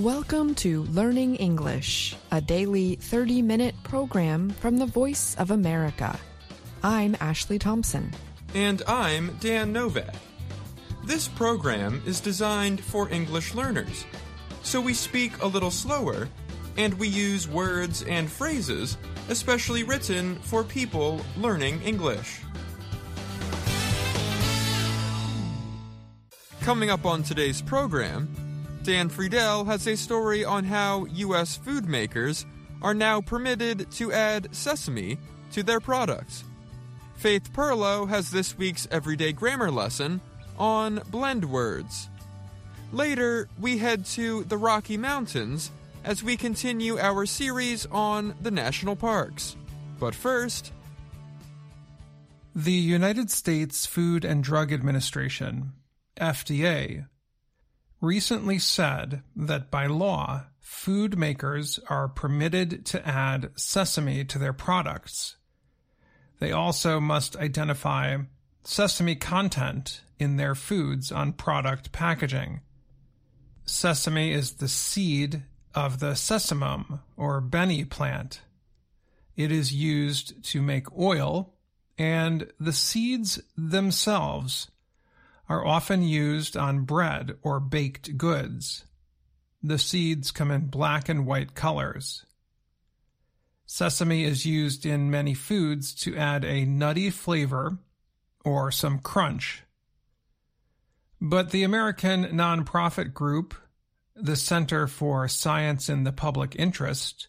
Welcome to Learning English, a daily 30-minute program from the Voice of America. I'm Ashley Thompson. And I'm Dan Novak. This program is designed for English learners, so we speak a little slower, and we use words and phrases especially written for people learning English. Coming up on today's program, Dan Friedel has a story on how U.S. food makers are now permitted to add sesame to their products. Faith Perlow has this week's Everyday Grammar lesson on blend words. Later, we head to the Rocky Mountains as we continue our series on the national parks. But first, the United States Food and Drug Administration, FDA, recently said that by law, food makers are permitted to add sesame to their products. They also must identify sesame content in their foods on product packaging. Sesame is the seed of the sesamum or beni plant. It is used to make oil, and the seeds themselves are often used on bread or baked goods. The seeds come in black and white colors. Sesame is used in many foods to add a nutty flavor or some crunch. But the American nonprofit group, the Center for Science in the Public Interest,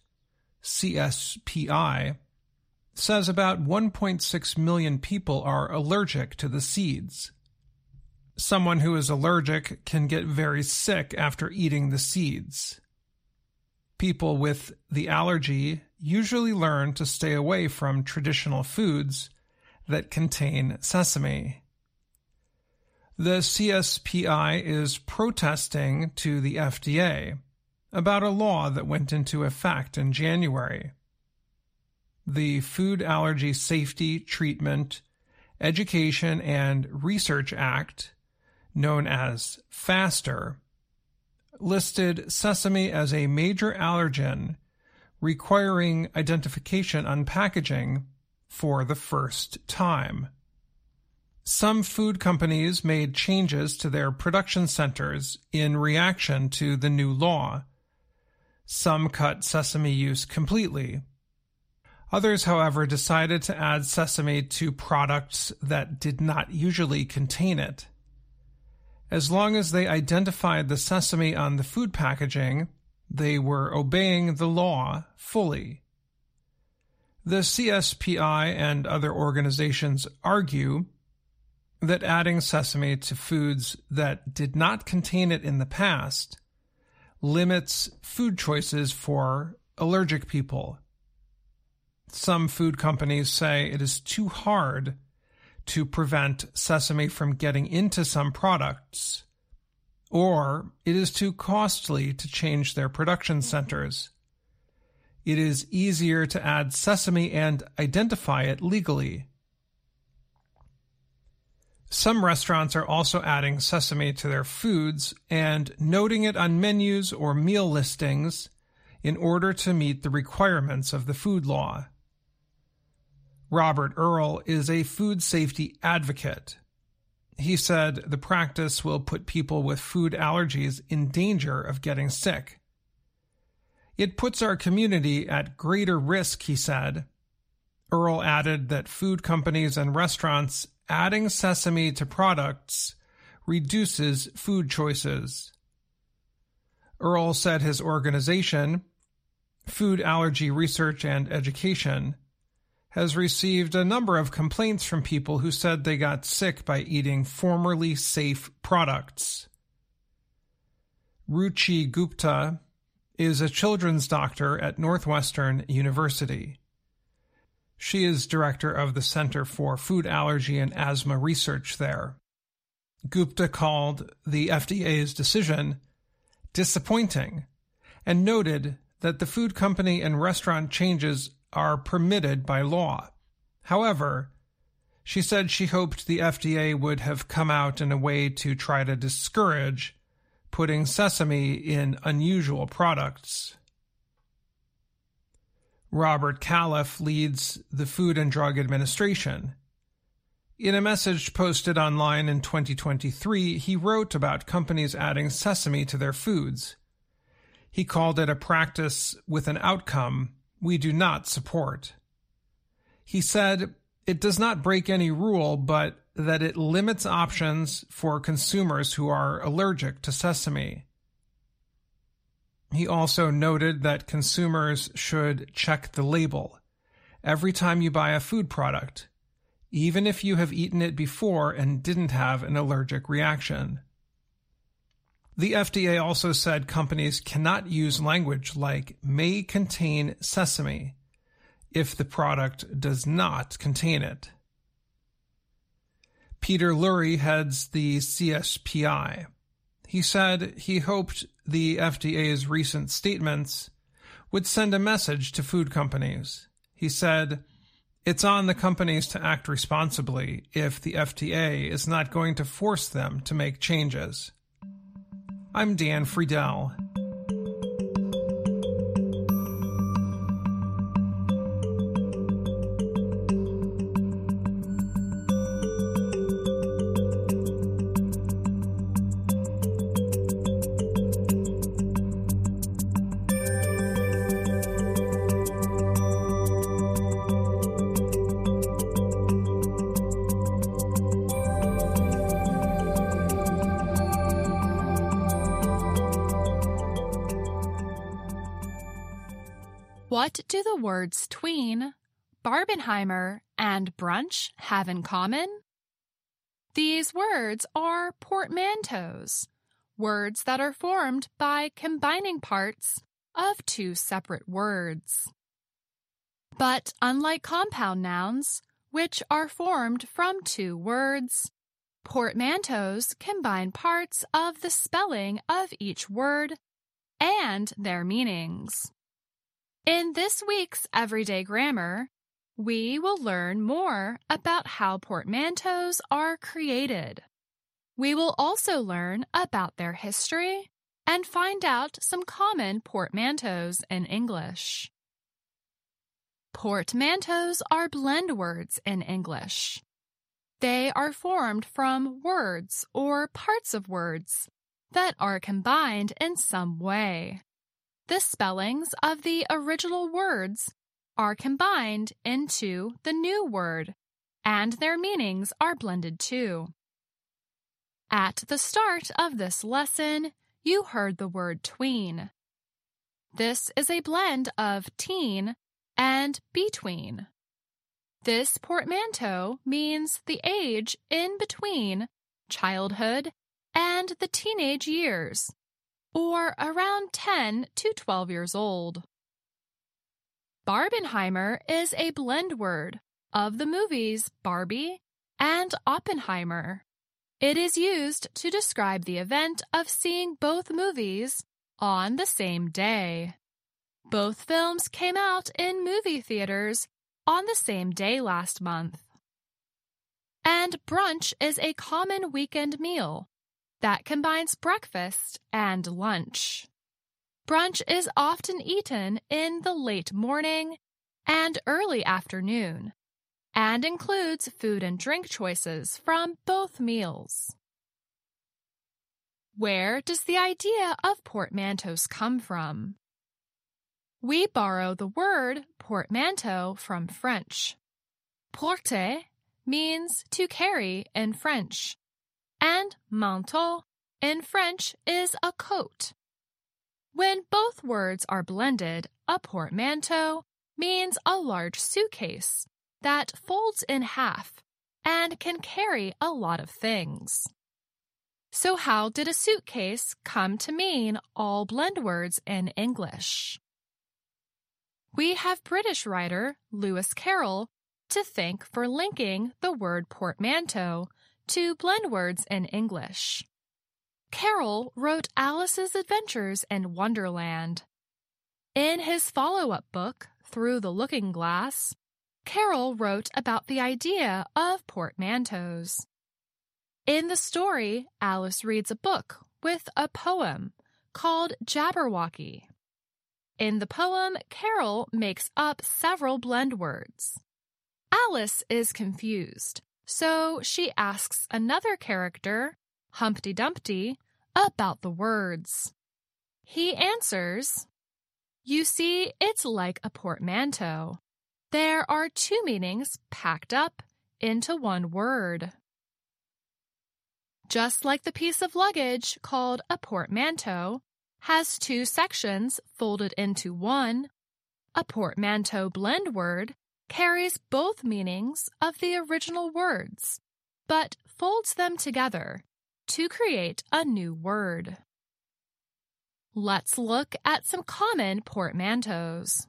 CSPI, says about 1.6 million people are allergic to the seeds. Someone who is allergic can get very sick after eating the seeds. People with the allergy usually learn to stay away from traditional foods that contain sesame. The CSPI is protesting to the FDA about a law that went into effect in January. The Food Allergy Safety, Treatment, Education, and Research Act, known as FASTER, listed sesame as a major allergen requiring identification on packaging for the first time. Some food companies made changes to their production centers in reaction to the new law. Some cut sesame use completely. Others, however, decided to add sesame to products that did not usually contain it. As long as they identified the sesame on the food packaging, they were obeying the law fully. The CSPI and other organizations argue that adding sesame to foods that did not contain it in the past limits food choices for allergic people. Some food companies say it is too hard to prevent sesame from getting into some products, or it is too costly to change their production centers. It is easier to add sesame and identify it legally. Some restaurants are also adding sesame to their foods and noting it on menus or meal listings in order to meet the requirements of the food law. Robert Earl is a food safety advocate. He said the practice will put people with food allergies in danger of getting sick. It puts our community at greater risk, he said. Earl added that food companies and restaurants adding sesame to products reduces food choices. Earl said his organization, Food Allergy Research and Education, has received a number of complaints from people who said they got sick by eating formerly safe products. Ruchi Gupta is a children's doctor at Northwestern University. She is director of the Center for Food Allergy and Asthma Research there. Gupta called the FDA's decision disappointing and noted that the food company and restaurant changes are permitted by law. However, she said she hoped the FDA would have come out in a way to try to discourage putting sesame in unusual products. Robert Califf leads the Food and Drug Administration. In a message posted online in 2023, he wrote about companies adding sesame to their foods. He called it a practice with an outcome we do not support. He said it does not break any rule, but that it limits options for consumers who are allergic to sesame. He also noted that consumers should check the label every time you buy a food product, even if you have eaten it before and didn't have an allergic reaction. The FDA also said companies cannot use language like may contain sesame if the product does not contain it. Peter Lurie heads the CSPI. He said he hoped the FDA's recent statements would send a message to food companies. He said, "It's on the companies to act responsibly if the FDA is not going to force them to make changes." I'm Dan Friedel. What do the words tween, Barbenheimer, and brunch have in common? These words are portmanteaus, words that are formed by combining parts of two separate words. But unlike compound nouns, which are formed from two words, portmanteaus combine parts of the spelling of each word and their meanings. In this week's Everyday Grammar, we will learn more about how portmanteaus are created. We will also learn about their history and find out some common portmanteaus in English. Portmanteaus are blend words in English. They are formed from words or parts of words that are combined in some way. The spellings of the original words are combined into the new word, and their meanings are blended too. At the start of this lesson, you heard the word tween. This is a blend of teen and between. This portmanteau means the age in between childhood and the teenage years, or around 10 to 12 years old. Barbenheimer is a blend word of the movies Barbie and Oppenheimer. It is used to describe the event of seeing both movies on the same day. Both films came out in movie theaters on the same day last month. And brunch is a common weekend meal that combines breakfast and lunch. Brunch is often eaten in the late morning and early afternoon, and includes food and drink choices from both meals. Where does the idea of portmanteaus come from? We borrow the word portmanteau from French. Porter means to carry in French, and manteau in French is a coat. When both words are blended, a portmanteau means a large suitcase that folds in half and can carry a lot of things. So how did a suitcase come to mean all blend words in English? We have British writer Lewis Carroll to thank for linking the word portmanteau to blend words in English. Carroll wrote Alice's Adventures in Wonderland. In his follow-up book, Through the Looking Glass, Carroll wrote about the idea of portmanteaus. In the story, Alice reads a book with a poem called Jabberwocky. In the poem, Carol makes up several blend words. Alice is confused, so she asks another character, Humpty Dumpty, about the words. He answers, "You see, it's like a portmanteau. There are two meanings packed up into one word." Just like the piece of luggage called a portmanteau has two sections folded into one, a portmanteau blend word carries both meanings of the original words, but folds them together to create a new word. Let's look at some common portmanteaus.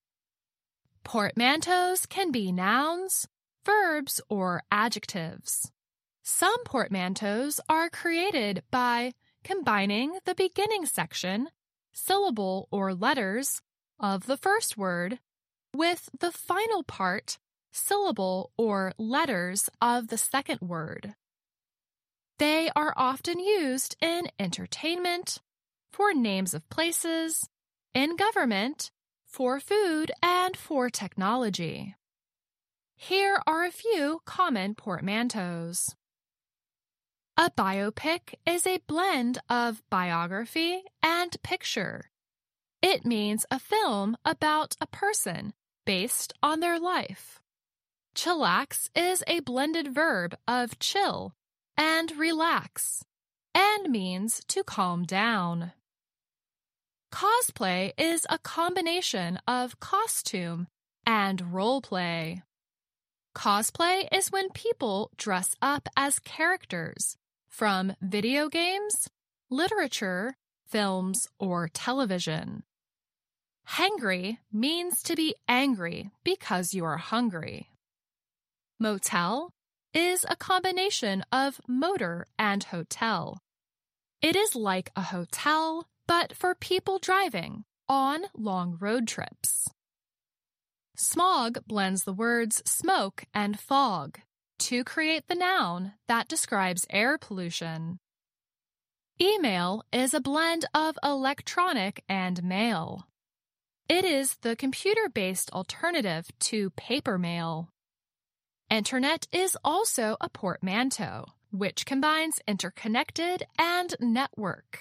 Portmanteaus can be nouns, verbs, or adjectives. Some portmanteaus are created by combining the beginning section, syllable or letters, of the first word with the final part, syllable or letters of the second word. They are often used in entertainment, for names of places, in government, for food, and for technology. Here are a few common portmanteaus. A biopic is a blend of biography and picture. It means a film about a person based on their life. Chillax is a blended verb of chill and relax, and means to calm down. Cosplay is a combination of costume and role play. Cosplay is when people dress up as characters from video games, literature, films, or television. Hangry means to be angry because you are hungry. Motel is a combination of motor and hotel. It is like a hotel, but for people driving on long road trips. Smog blends the words smoke and fog to create the noun that describes air pollution. Email is a blend of electronic and mail. It is the computer-based alternative to paper mail. Internet is also a portmanteau, which combines interconnected and network.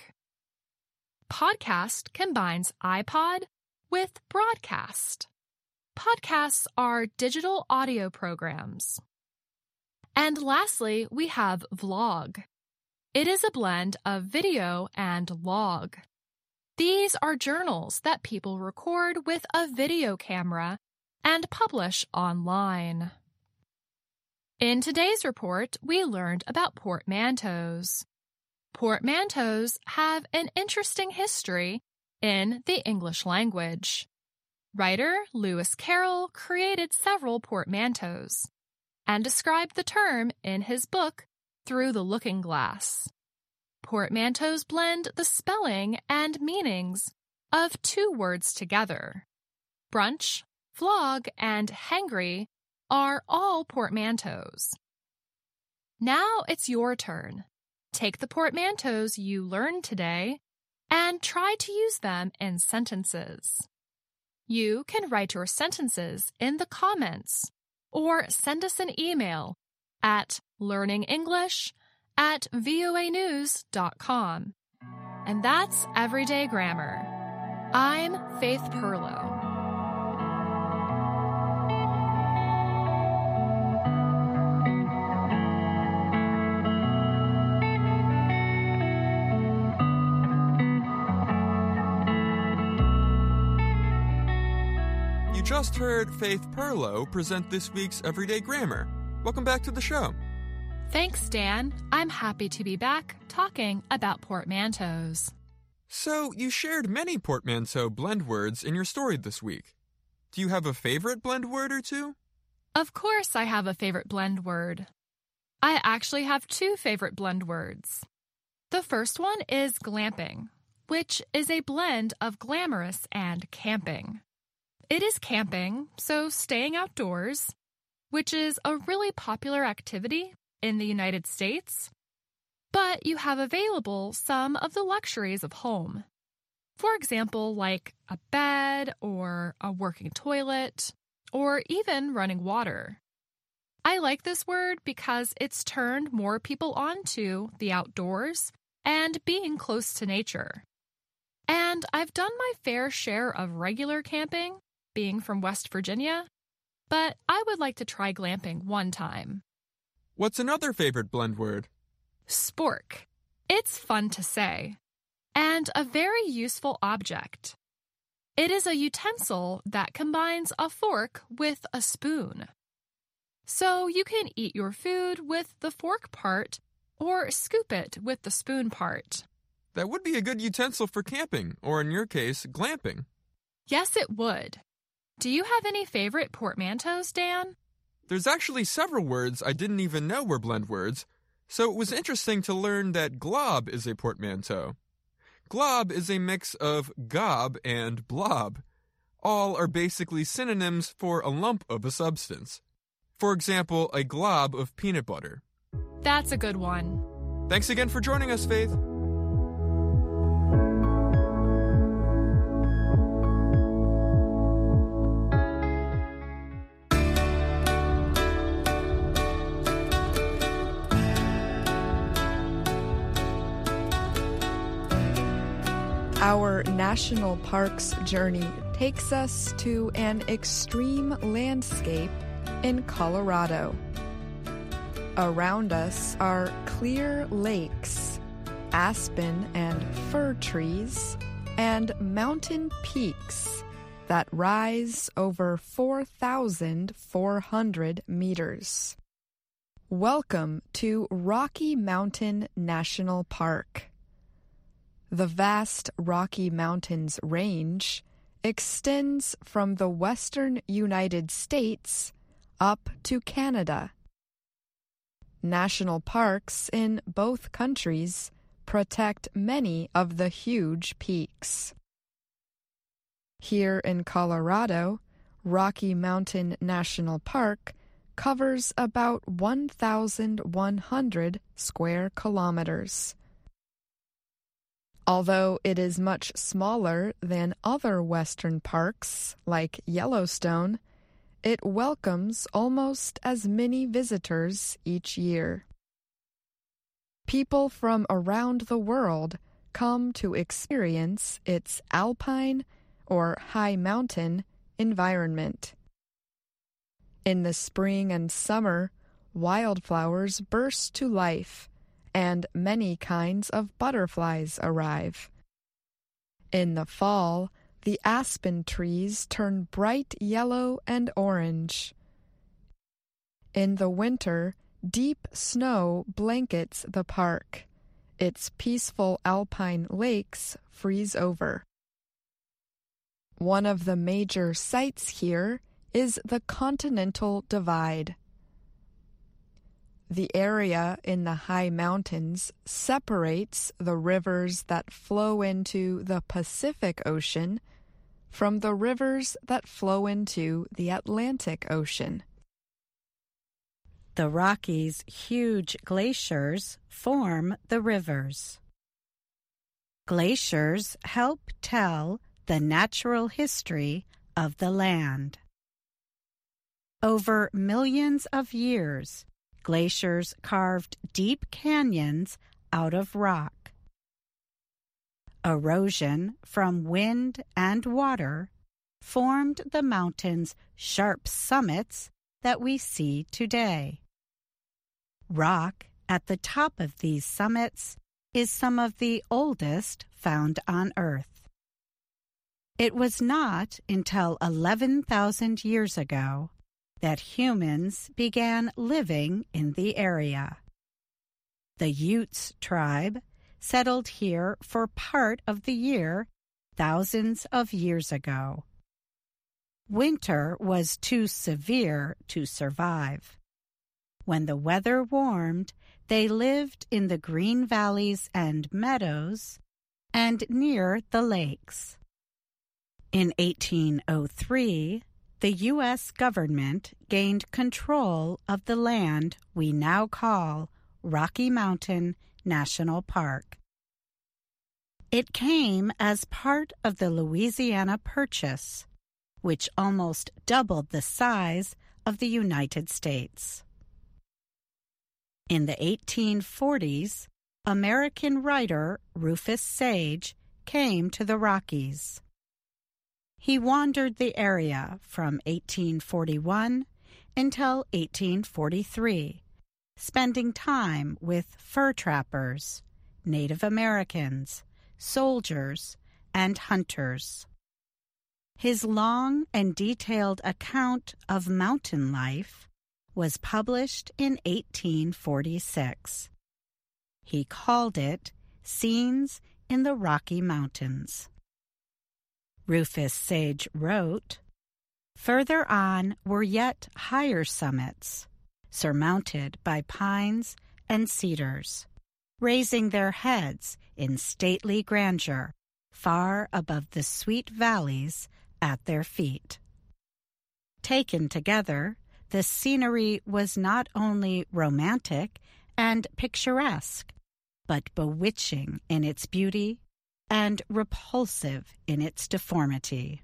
Podcast combines iPod with broadcast. Podcasts are digital audio programs. And lastly, we have vlog. It is a blend of video and log. These are journals that people record with a video camera and publish online. In today's report, we learned about portmanteaus. Portmanteaus have an interesting history in the English language. Writer Lewis Carroll created several portmanteaus and described the term in his book, Through the Looking Glass. Portmanteaus blend the spelling and meanings of two words together. Brunch, vlog, and hangry are all portmanteaus. Now it's your turn. Take the portmanteaus you learned today and try to use them in sentences. You can write your sentences in the comments or send us an email at learningenglish@voanews.com. And that's Everyday Grammar. I'm Faith Perlow. You just heard Faith Perlow present this week's Everyday Grammar. Welcome back to the show. Thanks, Dan. I'm happy to be back talking about portmanteaus. So, you shared many portmanteau blend words in your story this week. Do you have a favorite blend word or two? Of course I have a favorite blend word. I actually have two favorite blend words. The first one is glamping, which is a blend of glamorous and camping. It is camping, so staying outdoors, which is a really popular activity in the United States. but you have available some of the luxuries of home. For example, like a bed or a working toilet, or even running water. I like this word because it's turned more people on to the outdoors and being close to nature. And I've done my fair share of regular camping, being from West Virginia, but I would like to try glamping one time. What's another favorite blend word? Spork. It's fun to say, and a very useful object. It is a utensil that combines a fork with a spoon. So you can eat your food with the fork part or scoop it with the spoon part. That would be a good utensil for camping, or in your case, glamping. Yes, it would. Do you have any favorite portmanteaus, Dan? There's actually several words I didn't even know were blend words, so it was interesting to learn that glob is a portmanteau. Glob is a mix of gob and blob. All are basically synonyms for a lump of a substance. For example, a glob of peanut butter. That's a good one. Thanks again for joining us, Faith. Our national parks journey takes us to an extreme landscape in Colorado. Around us are clear lakes, aspen and fir trees, and mountain peaks that rise over 4,400 meters. Welcome to Rocky Mountain National Park. The vast Rocky Mountains range extends from the western United States up to Canada. National parks in both countries protect many of the huge peaks. Here in Colorado, Rocky Mountain National Park covers about 1,100 square kilometers. Although it is much smaller than other western parks like Yellowstone, it welcomes almost as many visitors each year. People from around the world come to experience its alpine or high mountain environment. In the spring and summer, wildflowers burst to life, and many kinds of butterflies arrive. In the fall, the aspen trees turn bright yellow and orange. In the winter, deep snow blankets the park. Its peaceful alpine lakes freeze over. One of the major sights here is the Continental Divide. The area in the high mountains separates the rivers that flow into the Pacific Ocean from the rivers that flow into the Atlantic Ocean. The Rockies' huge glaciers form the rivers. Glaciers help tell the natural history of the land. Over millions of years, glaciers carved deep canyons out of rock. Erosion from wind and water formed the mountains' sharp summits that we see today. Rock at the top of these summits is some of the oldest found on Earth. It was not until 11,000 years ago that humans began living in the area. The Utes tribe settled here for part of the year thousands of years ago. Winter was too severe to survive. When the weather warmed, they lived in the green valleys and meadows and near the lakes. In 1803, the U.S. government gained control of the land we now call Rocky Mountain National Park. It came as part of the Louisiana Purchase, which almost doubled the size of the United States. In the 1840s, American writer Rufus Sage came to the Rockies. He wandered the area from 1841 until 1843, spending time with fur trappers, Native Americans, soldiers, and hunters. His long and detailed account of mountain life was published in 1846. He called it Scenes in the Rocky Mountains. Rufus Sage wrote, "Further on were yet higher summits, surmounted by pines and cedars, raising their heads in stately grandeur far above the sweet valleys at their feet." Taken together, the scenery was not only romantic and picturesque, but bewitching in its beauty and repulsive in its deformity.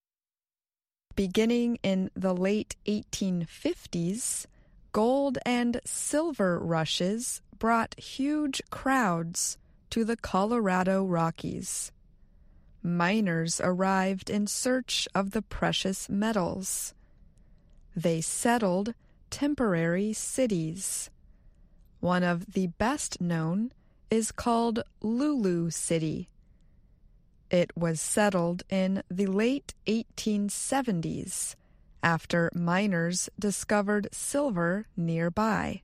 Beginning in the late 1850s, gold and silver rushes brought huge crowds to the Colorado Rockies. Miners arrived in search of the precious metals. They settled temporary cities. One of the best known is called Lulu City. It was settled in the late 1870s after miners discovered silver nearby.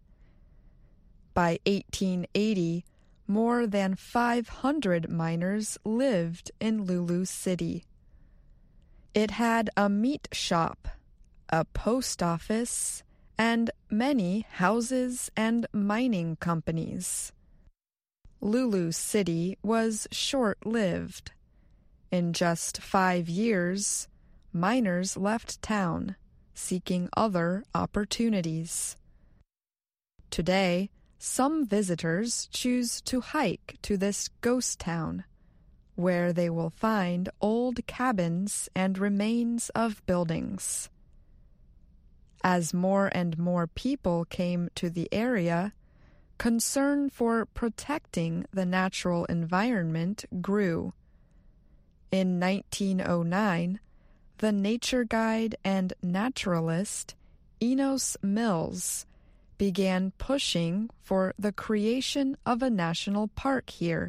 By 1880, more than 500 miners lived in Lulu City. It had a meat shop, a post office, and many houses and mining companies. Lulu City was short-lived. In just 5 years, miners left town, seeking other opportunities. Today, some visitors choose to hike to this ghost town, where they will find old cabins and remains of buildings. As more and more people came to the area, concern for protecting the natural environment grew. In 1909, the nature guide and naturalist Enos Mills began pushing for the creation of a national park here.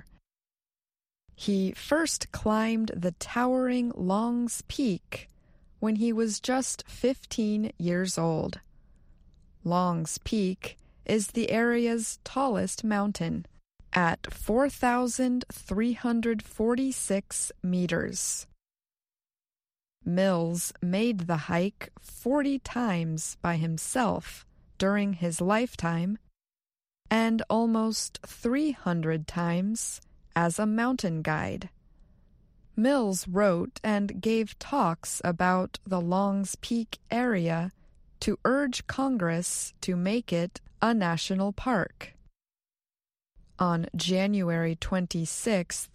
He first climbed the towering Long's Peak when he was just 15 years old. Long's Peak is the area's tallest mountain, at 4,346 meters. Mills made the hike 40 times by himself during his lifetime and almost 300 times as a mountain guide. Mills wrote and gave talks about the Long's Peak area to urge Congress to make it a national park. On January 26,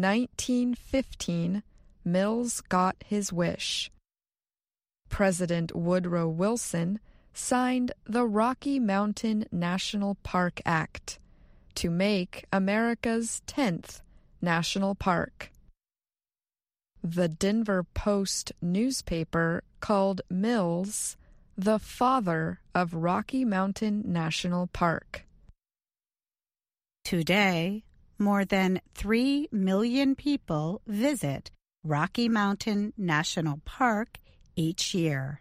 1915, Mills got his wish. President Woodrow Wilson signed the Rocky Mountain National Park Act to make America's 10th national park. The Denver Post newspaper called Mills the father of Rocky Mountain National Park. Today, more than 3 million people visit Rocky Mountain National Park each year.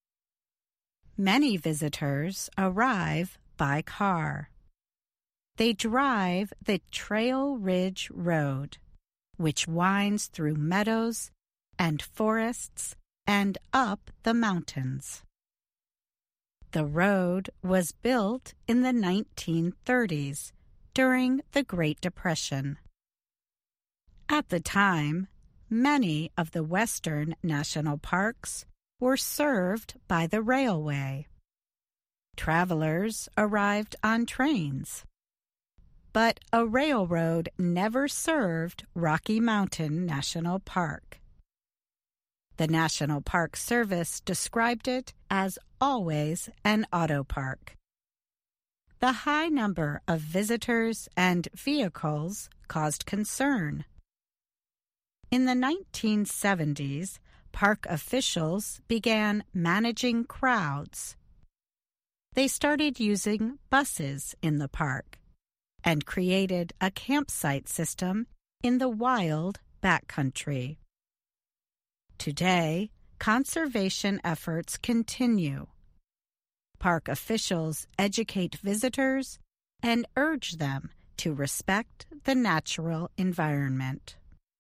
Many visitors arrive by car. They drive the Trail Ridge Road, which winds through meadows and forests and up the mountains. The road was built in the 1930s during the Great Depression. At the time, many of the western national parks were served by the railway. Travelers arrived on trains. but a railroad never served Rocky Mountain National Park. The National Park Service described it as always an auto park. The high number of visitors and vehicles caused concern. In the 1970s, park officials began managing crowds. They started using buses in the park and created a campsite system in the wild backcountry. Today, conservation efforts continue. Park officials educate visitors and urge them to respect the natural environment.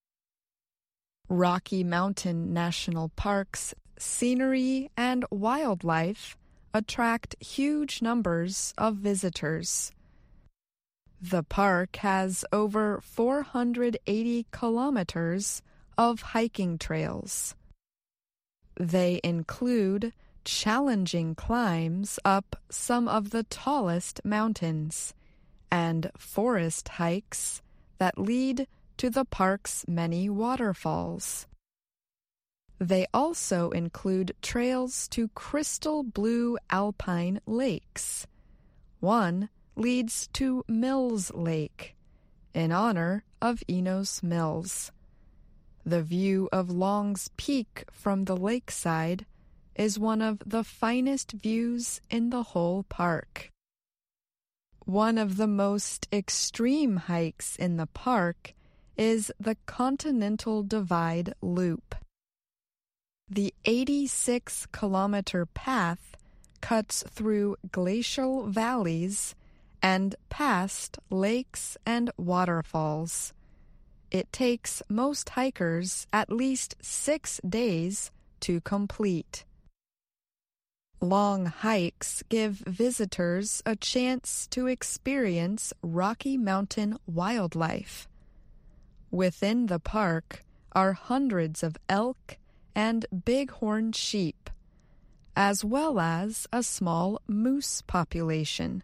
Rocky Mountain National Park's scenery and wildlife attract huge numbers of visitors. The park has over 480 kilometers of hiking trails. They include challenging climbs up some of the tallest mountains and forest hikes that lead to the park's many waterfalls. They also include trails to crystal blue alpine lakes. One leads to Mills Lake, in honor of Enos Mills. The view of Long's Peak from the lakeside is one of the finest views in the whole park. One of the most extreme hikes in the park is the Continental Divide Loop. The 86-kilometer path cuts through glacial valleys and past lakes and waterfalls. It takes most hikers at least 6 days to complete. Long hikes give visitors a chance to experience Rocky Mountain wildlife. Within the park are hundreds of elk and bighorn sheep, as well as a small moose population.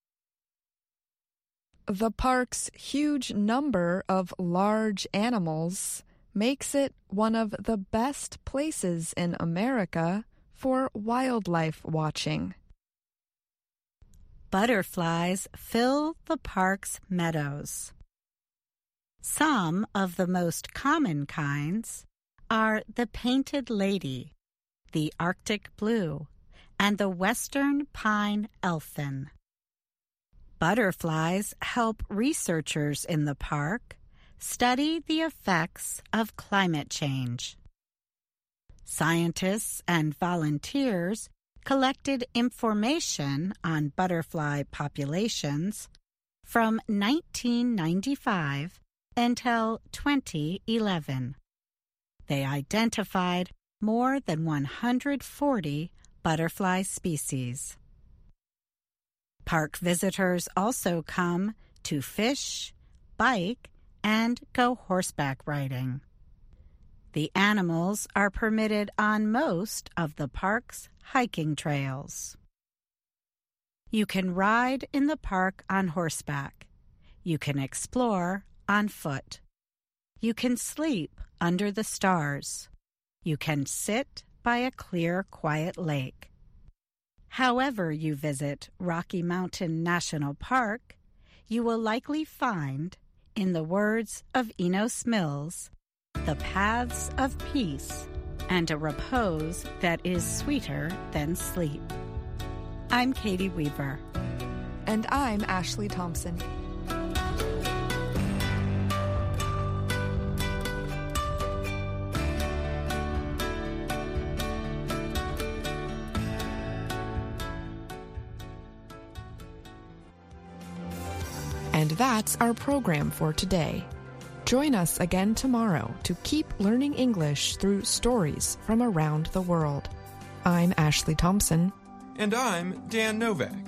The park's huge number of large animals makes it one of the best places in America for wildlife watching. Butterflies fill the park's meadows. Some of the most common kinds are the painted lady, the Arctic blue, and the western pine elfin. Butterflies help researchers in the park study the effects of climate change. Scientists and volunteers collected information on butterfly populations from 1995 until 2011. They identified more than 140 butterfly species. Park visitors also come to fish, bike, and go horseback riding. The animals are permitted on most of the park's hiking trails. You can ride in the park on horseback. You can explore on foot. You can sleep under the stars. You can sit by a clear, quiet lake. However you visit Rocky Mountain National Park, you will likely find, in the words of Enos Mills, the paths of peace and a repose that is sweeter than sleep. I'm Katie Weaver. And I'm Ashley Thompson. And that's our program for today. Join us again tomorrow to keep learning English through stories from around the world. I'm Ashley Thompson. And I'm Dan Novak.